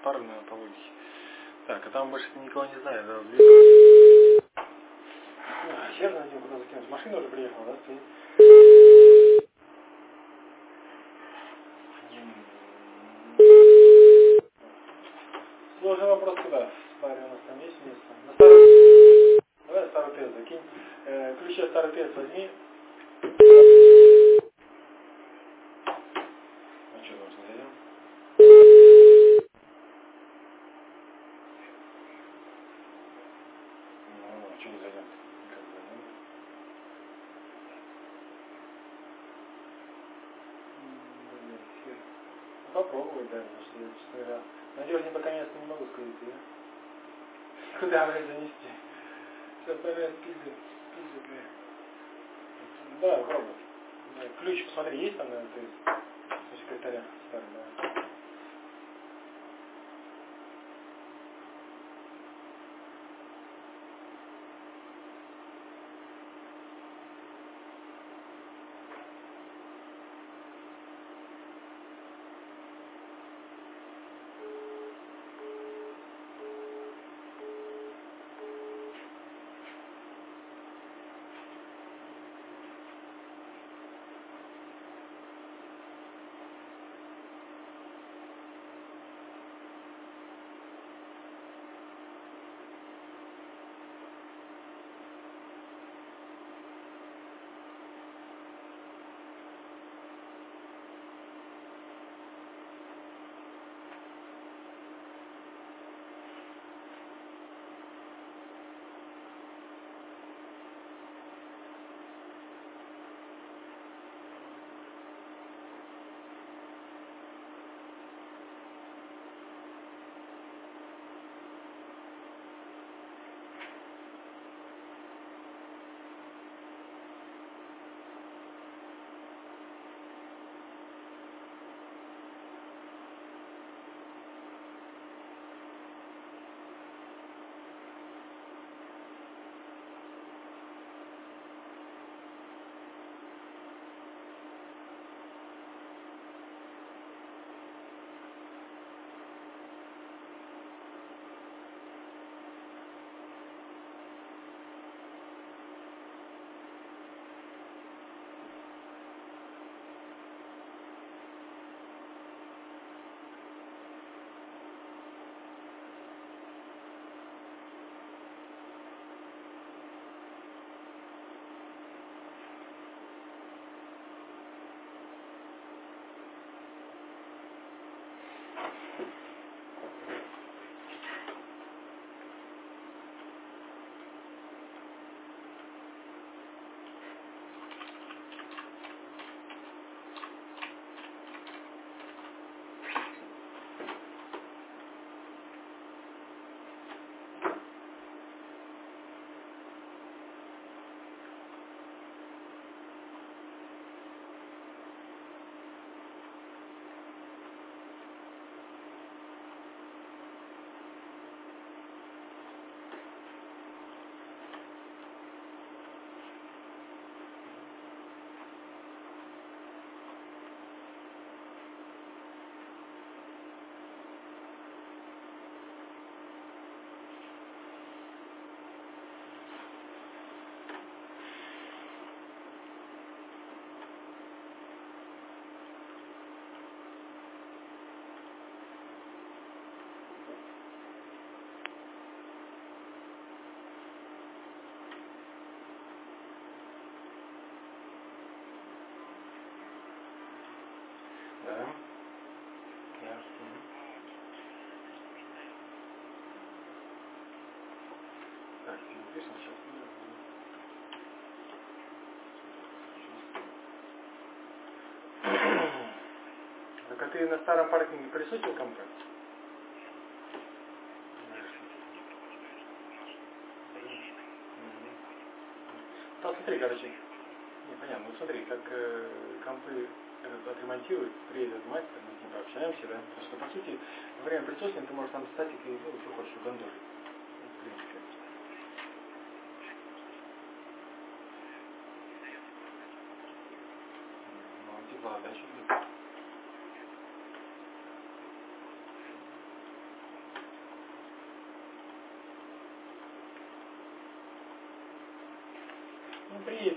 пароль по логике. Так, а там больше никого не знаю, да, сейчас найдем, куда закинуть. Машина уже приехала, да, стоит? Сложный вопрос, куда? Парень у нас там есть место. На старый... Давай старый тест закинь. Ключи от старый тест возьми. А что, может, не зайдем? Ну, а что не зайдем? Как зайдем? Блин, хер. Попробовать, да, потому что, честно говоря, надежнее пока место не могу сказать, да? Куда, блядь, занести? Сейчас, наверное, пиздец, бля. Да, попробуй. Да, ключ, посмотри, есть там, наверное, то есть, у секретаря старый, да. Да. Я. Так, ты напишешь сейчас. Так а ты на старом паркинге присутствовал комплекс? Там смотри, короче, непонятно, ну смотри, как компы отремонтируют, приедет мастер, мы с ним пообщаемся, да, потому что, по сути, во время присутствия ты можешь там статикой, ну, что хочешь, гондолить, в принципе. Ну, типа, дальше будет.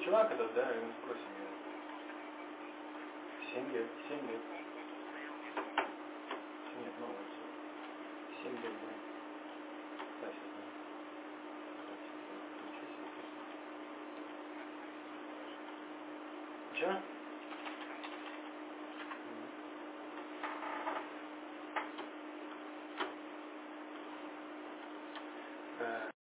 чувак этот, да, ему спросим я. 7 лет. Нет, новый. 7 лет, да. Да, сейчас, да. Че?